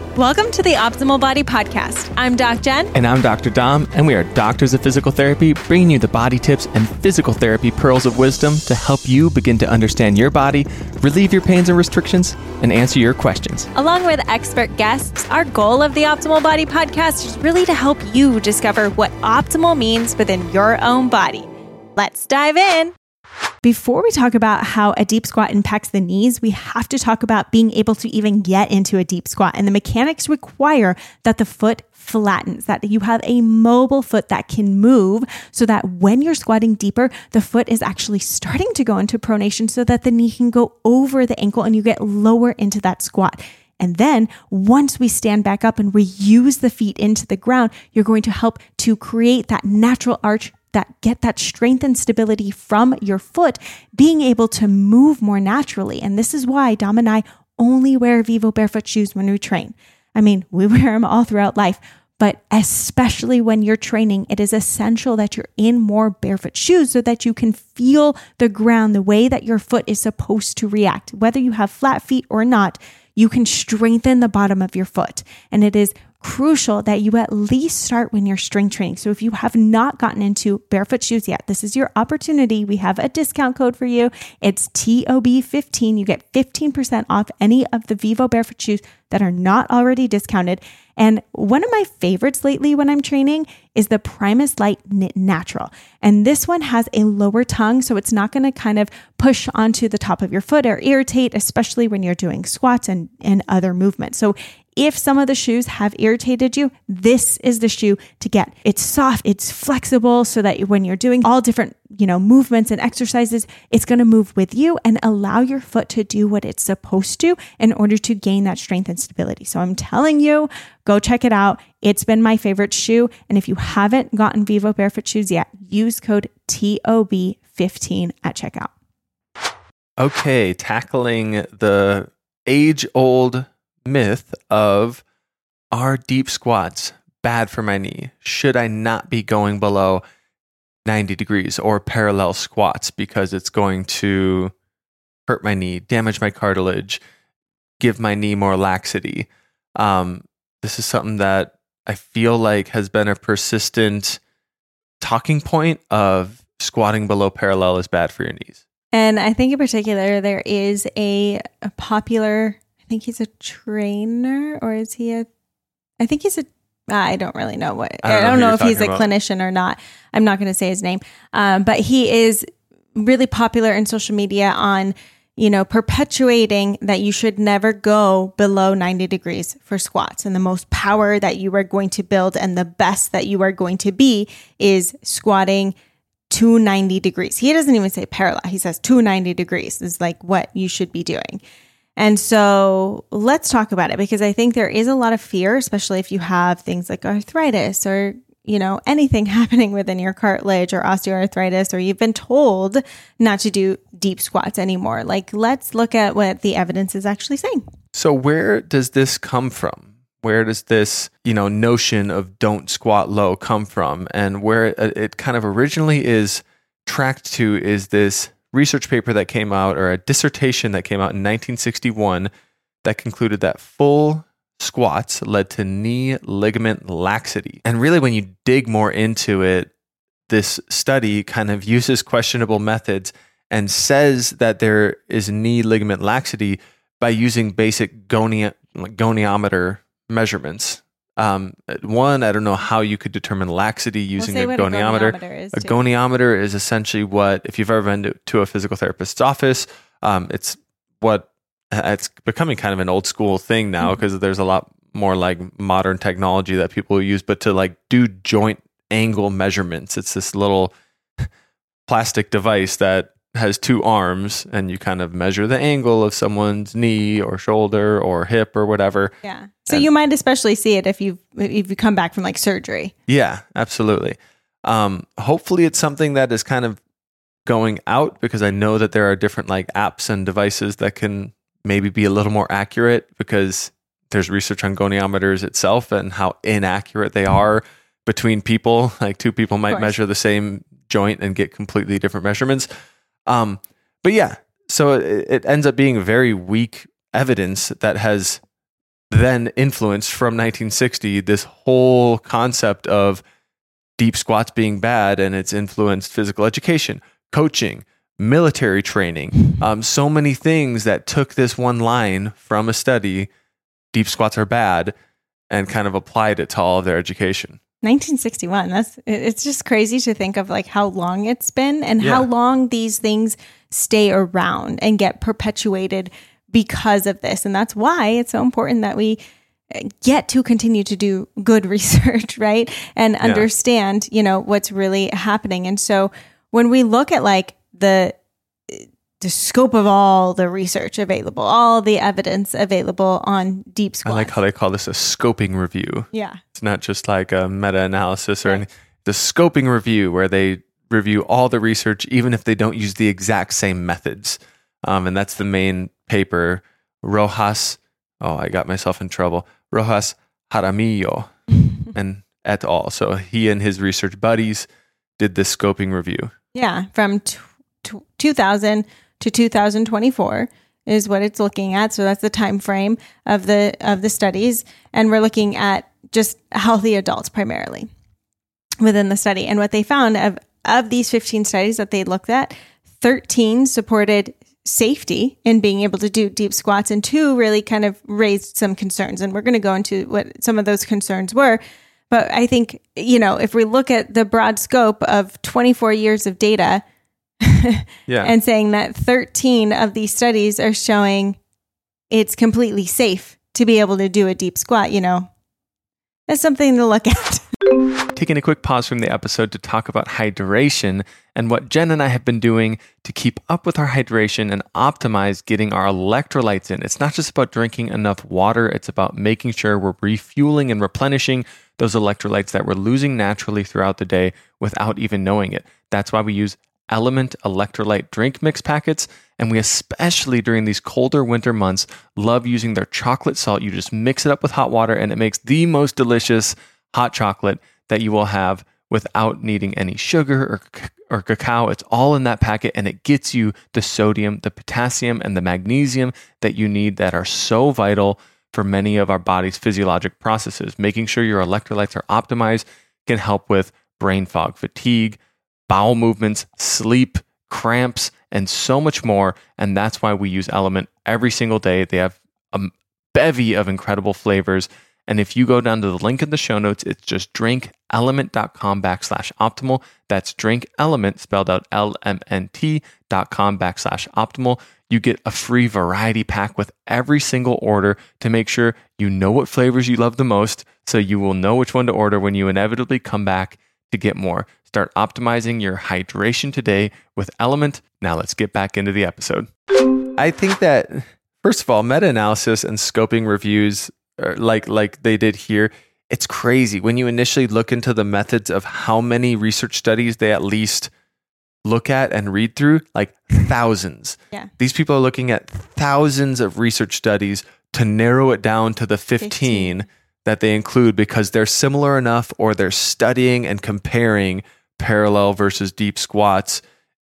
Welcome to the Optimal Body Podcast. I'm Doc Jen. And I'm Dr. Dom, and we are doctors of physical therapy, bringing you the body tips and physical therapy pearls of wisdom to help you begin to understand your body, relieve your pains and restrictions, and answer your questions. Along with expert guests, our goal of the Optimal Body Podcast is really to help you discover what optimal means within your own body. Let's dive in. Before we talk about how a deep squat impacts the knees, we have to talk about being able to even get into a deep squat. And the mechanics require that the foot flattens, that you have a mobile foot that can move so that when you're squatting deeper, the foot is actually starting to go into pronation so that the knee can go over the ankle and you get lower into that squat. And then once we stand back up and we use the feet into the ground, you're going to help to create that natural arch, that get that strength and stability from your foot, being able to move more naturally. And this is why Dom and I only wear Vivo barefoot shoes when we train. I mean, we wear them all throughout life, but especially when you're training, it is essential that you're in more barefoot shoes so that you can feel the ground the way that your foot is supposed to react. Whether you have flat feet or not, you can strengthen the bottom of your foot. And it is crucial that you at least start when you're strength training. So if you have not gotten into barefoot shoes yet, this is your opportunity. We have a discount code for you. It's TOB15. You get 15% off any of the Vivo barefoot shoes that are not already discounted. And one of my favorites lately when I'm training is the Primus Light Knit Natural. And this one has a lower tongue, so it's not going to kind of push onto the top of your foot or irritate, especially when you're doing squats and other movements. So if some of the shoes have irritated you, this is the shoe to get. It's soft, it's flexible, so that when you're doing all different, movements and exercises, it's going to move with you and allow your foot to do what it's supposed to in order to gain that strength and stability. So I'm telling you, go check it out. It's been my favorite shoe. And if you haven't gotten Vivo barefoot shoes yet, use code TOB15 at checkout. Okay, tackling the age-old myth of, are deep squats bad for my knee? Should I not be going below 90 degrees or parallel squats because it's going to hurt my knee, damage my cartilage, give my knee more laxity? This is something that I feel like has been a persistent talking point of squatting below parallel is bad for your knees. And I think in particular, there is a popular, I think he's a trainer, or is he I think he's I don't really know what, I don't know if he's a clinician or not. I'm not going to say his name. But he is really popular in social media on, perpetuating that you should never go below 90 degrees for squats. And the most power that you are going to build and the best that you are going to be is squatting to 90 degrees. He doesn't even say parallel. He says to 90 degrees is like what you should be doing. And so let's talk about it, because I think there is a lot of fear, especially if you have things like arthritis or, anything happening within your cartilage or osteoarthritis, or you've been told not to do deep squats anymore. Like, let's look at what the evidence is actually saying. So where does this come from? Where does this, notion of don't squat low come from? And where it kind of originally is tracked to is this research paper that came out, or a dissertation that came out in 1961 that concluded that full squats led to knee ligament laxity. And really, when you dig more into it, this study kind of uses questionable methods and says that there is knee ligament laxity by using basic goniometer measurements. One, I don't know how you could determine laxity using a goniometer. A goniometer is essentially what, if you've ever been to a physical therapist's office, it's becoming kind of an old school thing now, because there's a lot more like modern technology that people use, but to do joint angle measurements. It's this little plastic device that has two arms, and you kind of measure the angle of someone's knee or shoulder or hip or whatever. Yeah. So you might especially see it if you come back from surgery. Yeah, absolutely. Hopefully it's something that is kind of going out, because I know that there are different apps and devices that can maybe be a little more accurate, because there's research on goniometers itself and how inaccurate they are between people. Two people might measure the same joint and get completely different measurements. But yeah, so it ends up being very weak evidence that has then influenced from 1960 this whole concept of deep squats being bad, and it's influenced physical education, coaching, military training, so many things that took this one line from a study, deep squats are bad, and kind of applied it to all of their education. 1961. It's just crazy to think of like how long it's been and how long these things stay around and get perpetuated because of this. And that's why it's so important that we get to continue to do good research, right? And understand, what's really happening. And so when we look at like the scope of all the research available, all the evidence available on deep squats. I like how they call this a scoping review. Yeah. It's not just like a meta-analysis or anything. The scoping review where they review all the research, even if they don't use the exact same methods. And that's the main paper, Rojas, I got myself in trouble, Rojas Jaramillo and et al. So he and his research buddies did this scoping review. Yeah, from 2000 to 2024 is what it's looking at. So that's the time frame of the studies, and we're looking at just healthy adults primarily within the study. And what they found of these 15 studies that they looked at, 13 supported safety in being able to do deep squats, and 2 really kind of raised some concerns. And we're going to go into what some of those concerns were. But I think, if we look at the broad scope of 24 years of data, and saying that 13 of these studies are showing it's completely safe to be able to do a deep squat, that's something to look at. Taking a quick pause from the episode to talk about hydration and what Jen and I have been doing to keep up with our hydration and optimize getting our electrolytes in. It's not just about drinking enough water, it's about making sure we're refueling and replenishing those electrolytes that we're losing naturally throughout the day without even knowing it. That's why we use Element electrolyte drink mix packets, and we especially during these colder winter months love using their chocolate salt. You just mix it up with hot water and it makes the most delicious hot chocolate that you will have without needing any sugar or cacao. It's all in that packet, and it gets you the sodium, the potassium, and the magnesium that you need that are so vital for many of our body's physiologic processes. Making sure your electrolytes are optimized can help with brain fog, fatigue, bowel movements, sleep, cramps, and so much more. And that's why we use Element every single day. They have a bevy of incredible flavors. And if you go down to the link in the show notes, it's just drinkelement.com/optimal. That's drinkelement, spelled out LMNT.com/optimal. You get a free variety pack with every single order to make sure you know what flavors you love the most, so you will know which one to order when you inevitably come back to get more. Start optimizing your hydration today with Element. Now let's get back into the episode. I think that, first of all, meta-analysis and scoping reviews, like they did here, it's crazy. When you initially look into the methods of how many research studies they at least look at and read through, like thousands. Yeah. These people are looking at thousands of research studies to narrow it down to the 15 that they include because they're similar enough, or they're studying and comparing parallel versus deep squats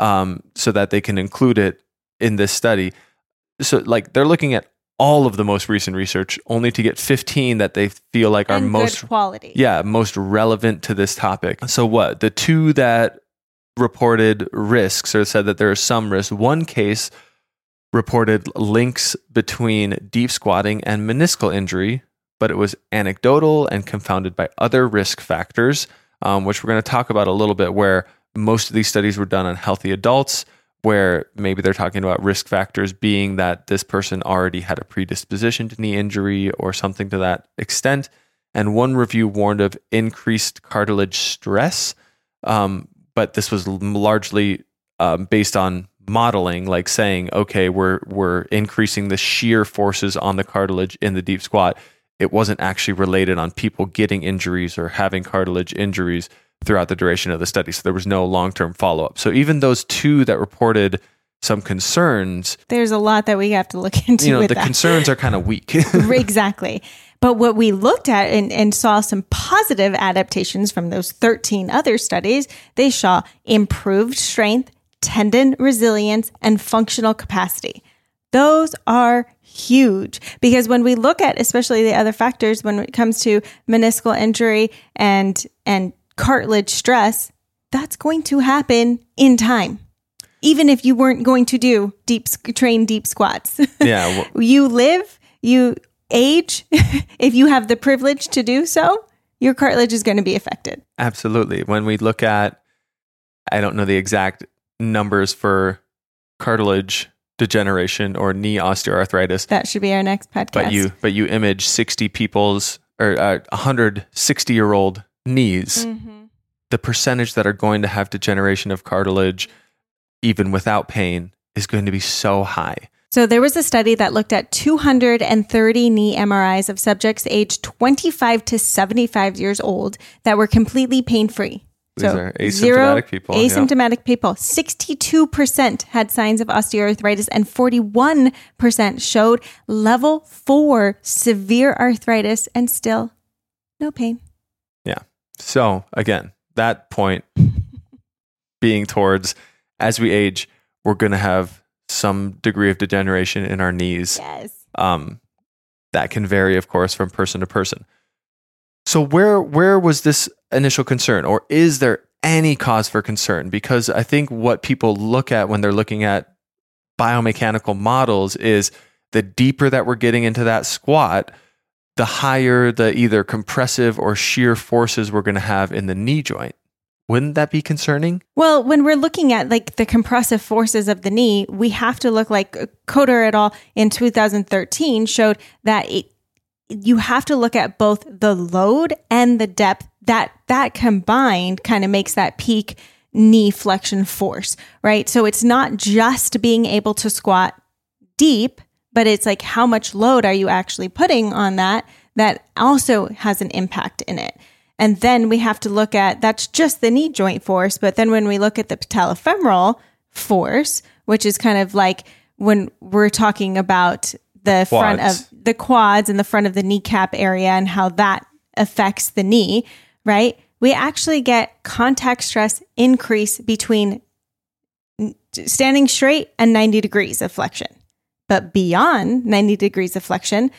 so that they can include it in this study. So like they're looking at all of the most recent research only to get 15 that they feel like are most quality. Yeah, most relevant to this topic. So what? The 2 that reported risks or said that there are some risks. One case reported links between deep squatting and meniscal injury, but it was anecdotal and confounded by other risk factors, which we're going to talk about a little bit, where most of these studies were done on healthy adults, where maybe they're talking about risk factors being that this person already had a predisposition to knee injury or something to that extent. And one review warned of increased cartilage stress, but this was largely based on modeling, like saying, okay, we're increasing the shear forces on the cartilage in the deep squat. It wasn't actually related on people getting injuries or having cartilage injuries throughout the duration of the study. So there was no long-term follow-up. So even those 2 that reported some concerns, there's a lot that we have to look into. The concerns are kind of weak. Exactly. But what we looked at and saw some positive adaptations from those 13 other studies, they saw improved strength, tendon resilience, and functional capacity. Those are huge because when we look at especially the other factors when it comes to meniscal injury and cartilage stress, that's going to happen in time. Even if you weren't going to do train deep squats. Yeah. You live, you age, if you have the privilege to do so, your cartilage is going to be affected. Absolutely. When we look at, I don't know the exact numbers for cartilage degeneration or knee osteoarthritis. That should be our next podcast. But you image 60 people's or 100 60-year-old knees. Mm-hmm. The percentage that are going to have degeneration of cartilage, even without pain, is going to be so high. So there was a study that looked at 230 knee MRIs of subjects aged 25 to 75 years old that were completely pain-free. These are asymptomatic people. Asymptomatic people. 62% had signs of osteoarthritis and 41% showed level 4 severe arthritis and still no pain. Yeah. So again, that point being towards as we age, we're going to have some degree of degeneration in our knees. Yes. That can vary, of course, from person to person. So where was this initial concern, or is there any cause for concern? Because I think what people look at when they're looking at biomechanical models is the deeper that we're getting into that squat, the higher the either compressive or shear forces we're going to have in the knee joint. Wouldn't that be concerning? Well, when we're looking at like the compressive forces of the knee, we have to look like Coder et al. In 2013 showed that you have to look at both the load and the depth. That combined kind of makes that peak knee flexion force, right? So it's not just being able to squat deep, but it's like how much load are you actually putting on that also has an impact in it. And then we have to look at, that's just the knee joint force. But then when we look at the patellofemoral force, which is kind of like when we're talking about the front of the quads and the front of the kneecap area and how that affects the knee, right? We actually get contact stress increase between standing straight and 90 degrees of flexion. But beyond 90 degrees of flexion,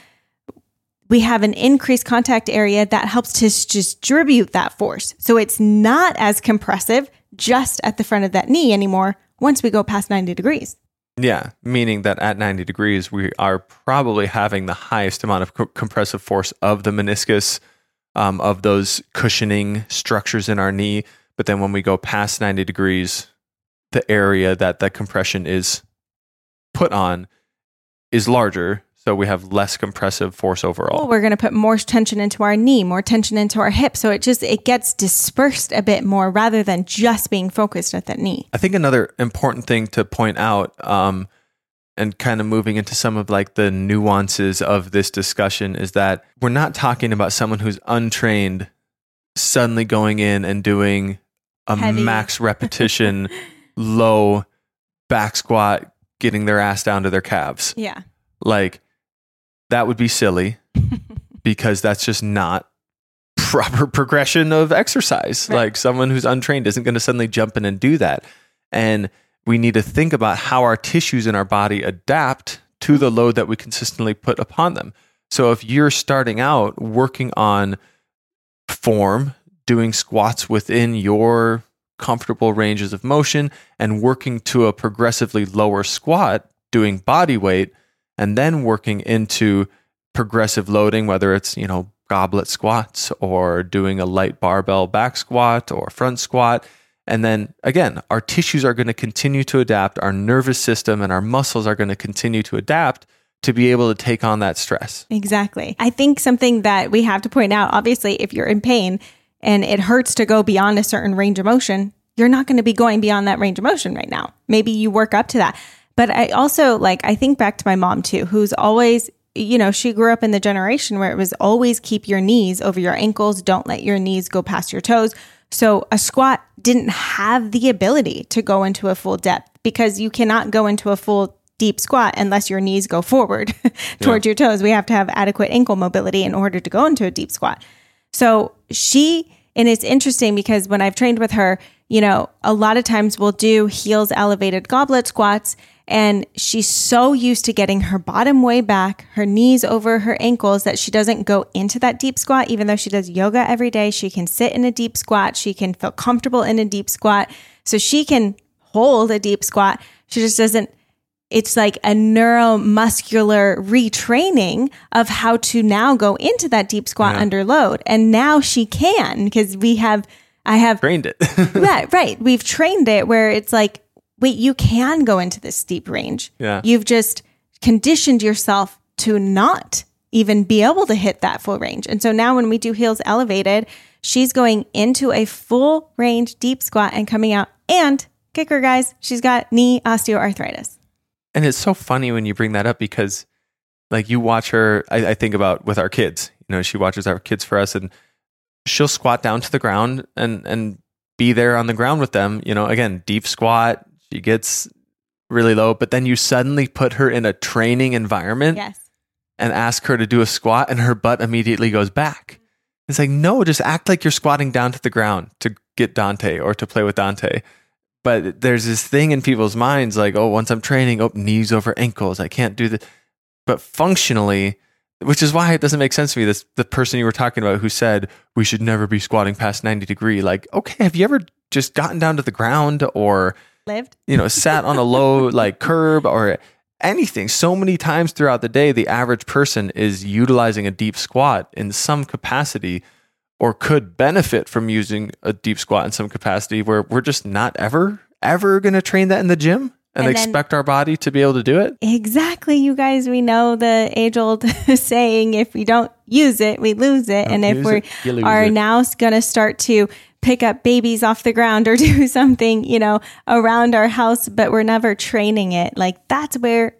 we have an increased contact area that helps to distribute that force. So it's not as compressive just at the front of that knee anymore once we go past 90 degrees. Yeah, meaning that at 90 degrees, we are probably having the highest amount of compressive force of the meniscus, of those cushioning structures in our knee. But then when we go past 90 degrees, the area that the compression is put on is larger. So we have less compressive force overall. Well, we're going to put more tension into our knee, more tension into our hip. So it gets dispersed a bit more rather than just being focused at that knee. I think another important thing to point out, and kind of moving into some of like the nuances of this discussion, is that we're not talking about someone who's untrained suddenly going in and doing a heavy max repetition, low back squat, getting their ass down to their calves. Yeah. Like, that would be silly because that's just not proper progression of exercise. Right. Like, someone who's untrained isn't going to suddenly jump in and do that. And we need to think about how our tissues in our body adapt to the load that we consistently put upon them. So if you're starting out working on form, doing squats within your comfortable ranges of motion and working to a progressively lower squat, doing body weight, and then working into progressive loading, whether it's, goblet squats or doing a light barbell back squat or front squat. And then again, our tissues are going to continue to adapt. Our nervous system and our muscles are going to continue to adapt to be able to take on that stress. Exactly. I think something that we have to point out, obviously, if you're in pain and it hurts to go beyond a certain range of motion, you're not going to be going beyond that range of motion right now. Maybe you work up to that. But I also I think back to my mom too, who's always, she grew up in the generation where it was always keep your knees over your ankles. Don't let your knees go past your toes. So a squat didn't have the ability to go into a full depth because you cannot go into a full deep squat unless your knees go forward towards your toes. We have to have adequate ankle mobility in order to go into a deep squat. So and it's interesting because when I've trained with her, a lot of times we'll do heels elevated goblet squats. And she's so used to getting her bottom way back, her knees over her ankles, that she doesn't go into that deep squat. Even though she does yoga every day, she can sit in a deep squat. She can feel comfortable in a deep squat. So she can hold a deep squat. She just doesn't. It's like a neuromuscular retraining of how to now go into that deep squat under load. And now she can, because I have trained it. right. We've trained it where it's like, wait, you can go into this deep range. Yeah. You've just conditioned yourself to not even be able to hit that full range. And so now when we do heels elevated, she's going into a full range deep squat and coming out. And kicker, guys, she's got knee osteoarthritis. And it's so funny when you bring that up, because like you watch her, I think about with our kids, she watches our kids for us, and she'll squat down to the ground and be there on the ground with them. Again, deep squat, she gets really low, but then you suddenly put her in a training environment and ask her to do a squat, and her butt immediately goes back. It's like, no, just act like you're squatting down to the ground to get Dante or to play with Dante. But there's this thing in people's minds like, oh, once I'm training, knees over ankles, I can't do that. But functionally, which is why it doesn't make sense to me, the person you were talking about who said we should never be squatting past 90 degree. Like, okay, have you ever just gotten down to the ground or lived, sat on a low like curb or anything? So many times throughout the day, the average person is utilizing a deep squat in some capacity, or could benefit from using a deep squat in some capacity, where we're just not ever going to train that in the gym and expect our body to be able to do it. Exactly. You guys, we know the age old saying, if we don't use it, we lose it. And if we are now going to start to pick up babies off the ground or do something, around our house, but we're never training it, like that's where,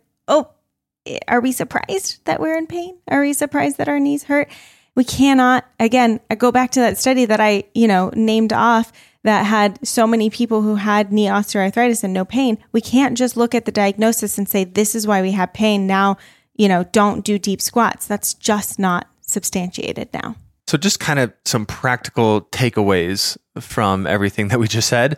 are we surprised that we're in pain? Are we surprised that our knees hurt? We cannot, again, I go back to that study that I, named off that had so many people who had knee osteoarthritis and no pain. We can't just look at the diagnosis and say, this is why we have pain. Now, don't do deep squats. That's just not substantiated now. So just kind of some practical takeaways from everything that we just said,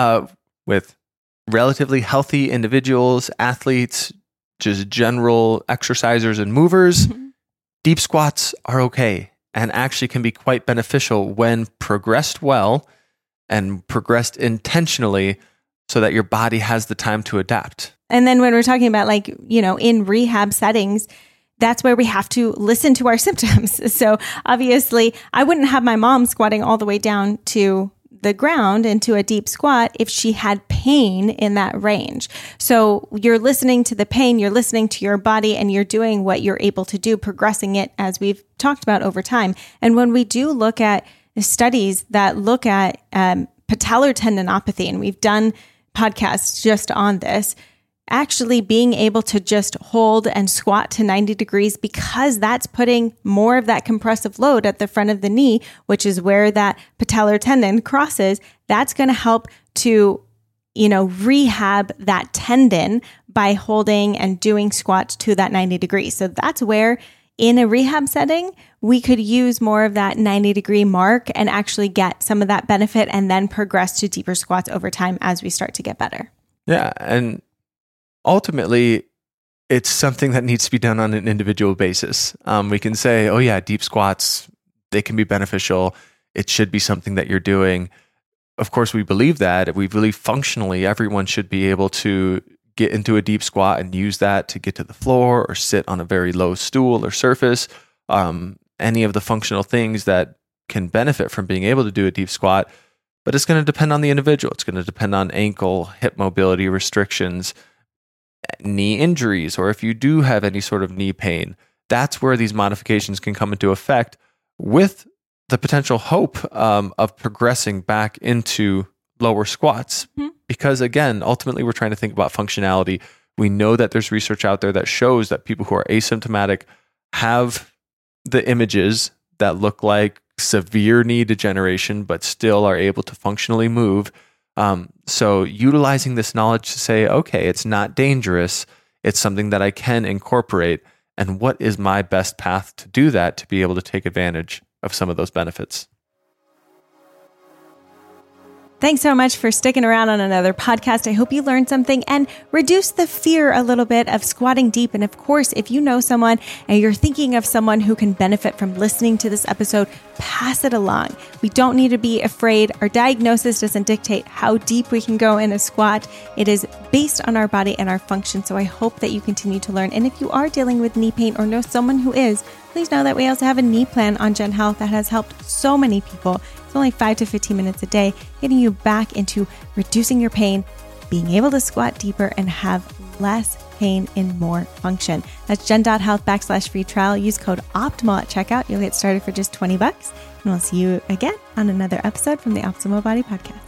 with relatively healthy individuals, athletes, just general exercisers and movers. Mm-hmm. Deep squats are okay and actually can be quite beneficial when progressed well and progressed intentionally, so that your body has the time to adapt. And then when we're talking about in rehab settings, that's where we have to listen to our symptoms. So obviously I wouldn't have my mom squatting all the way down to the ground into a deep squat if she had pain in that range. So you're listening to the pain, you're listening to your body, and you're doing what you're able to do, progressing it as we've talked about over time. And when we do look at studies that look at patellar tendinopathy, and we've done podcasts just on this, actually being able to just hold and squat to 90 degrees, because that's putting more of that compressive load at the front of the knee, which is where that patellar tendon crosses. That's going to help to, rehab that tendon by holding and doing squats to that 90 degrees. So that's where in a rehab setting, we could use more of that 90 degree mark and actually get some of that benefit, and then progress to deeper squats over time as we start to get better. Yeah. And ultimately, it's something that needs to be done on an individual basis. We can say, oh yeah, deep squats, they can be beneficial. It should be something that you're doing. Of course, we believe that. We believe functionally everyone should be able to get into a deep squat and use that to get to the floor or sit on a very low stool or surface. Any of the functional things that can benefit from being able to do a deep squat. But it's going to depend on the individual. It's going to depend on ankle, hip mobility restrictions, knee injuries, or if you do have any sort of knee pain. That's where these modifications can come into effect, with the potential hope of progressing back into lower squats. Mm-hmm. Because again, ultimately we're trying to think about functionality. We know that there's research out there that shows that people who are asymptomatic have the images that look like severe knee degeneration, but still are able to functionally move. So utilizing this knowledge to say, okay, it's not dangerous. It's something that I can incorporate. And what is my best path to do that, to be able to take advantage of some of those benefits? Thanks so much for sticking around on another podcast. I hope you learned something and reduce the fear a little bit of squatting deep. And of course, if you know someone and you're thinking of someone who can benefit from listening to this episode, pass it along. We don't need to be afraid. Our diagnosis doesn't dictate how deep we can go in a squat. It is based on our body and our function. So I hope that you continue to learn. And if you are dealing with knee pain or know someone who is, please know that we also have a knee plan on Gen Health that has helped so many people. It's only 5 to 15 minutes a day, getting you back into reducing your pain, being able to squat deeper, and have less pain and more function. That's gen.health/free trial. Use code OPTIMAL at checkout. You'll get started for just $20. And we'll see you again on another episode from the Optimal Body Podcast.